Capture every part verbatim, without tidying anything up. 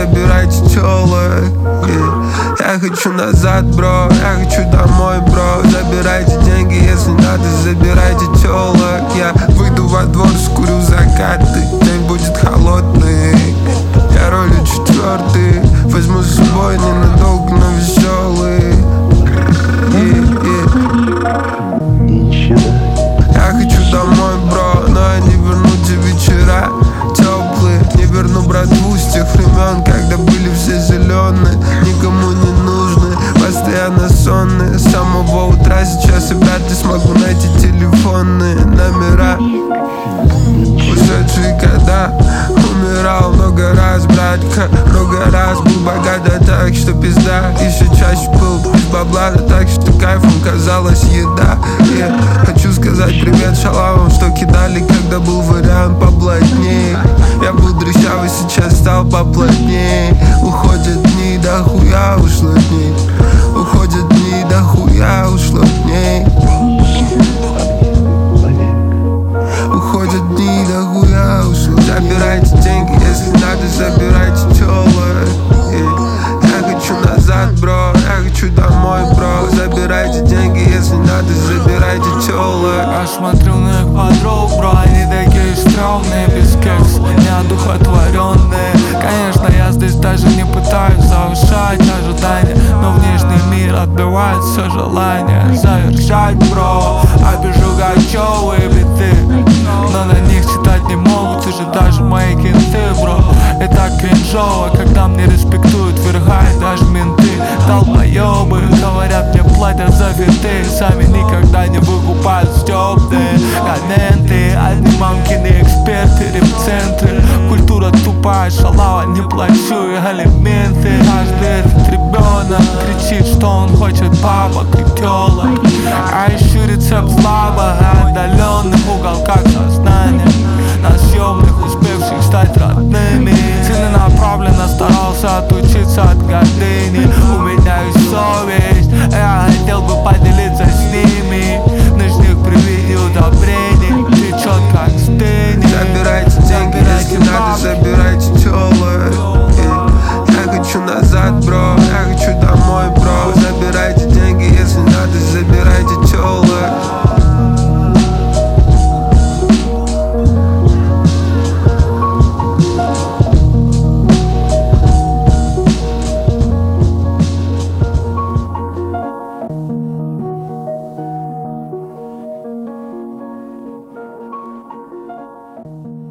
забирайте тёлок. yeah. Я хочу назад, бро, я хочу домой, бро. Забирайте деньги, если надо, забирайте тёлок. Я выйду во двор, скурю закаты, день будет холодный. Я ролю четвертый, возьму с собой ненадолго, но веселый. yeah, yeah. Я хочу домой, бро, но я не верну те вечера теплые. Не верну братву с тех времен, когда были все зеленые, никому не нужны, постоянно сонные. С самого утра сейчас и вряд ли смогу найти телефонные номера. Ушедшие года, умирал много раз, братка, много раз. Был богат, да так, что пизда. Еще чаще был без бабла, да так, что кайфом казалась еда. yeah. Хочу сказать привет шалавам, что кидали, когда был вариант поплотнее. Я был дрыщавый, сейчас стал поплотнее. Уходят дни, да хуя ушло дней. Уходят дни, да хуя ушло дней. Уходят дни, да хуя ушло. Забирайте деньги, если надо, забирайте тёлок. yeah. Я хочу назад, бро, я хочу домой, бро. Забирайте деньги, если надо, забирайте тёлок. Я смотрю на их подруг, бро, они такие стрёмные, без кекса, неодухотворенные. Конечно, я здесь даже не пытаюсь завышать ожидания, но внешний мир отбивает все желание завершать, бро. Обижу гачевые биты, но на них читать не могут уже даже мои кенты, бро. И так кринжово, когда мне респектуют верха и даже менты. Долбоёбы говорят, мне платят за фиты, сами никогда не выкупают стёбные комменты. Одни мамкины эксперты, реп-центры. Культура тупая, шалава, не плачу и алименты. Каждый этот ребенок кричит, что он хочет бабок и тёлок. А ищу рецепт слабо в отдаленных уголках сознания, на съемных, успевших стать родными. Целенаправленно старался отучиться от гордыни. У меня есть совесть, я хотел бы поделиться с ними. Ночных при виде удобрений течет как стыни. Забирайте деньги, если надо, забирайте тёлок. yeah. Я хочу назад, бро, я хочу домой, бро. Забирайте деньги, если надо, забирайте тёлок.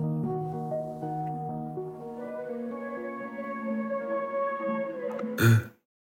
Uh.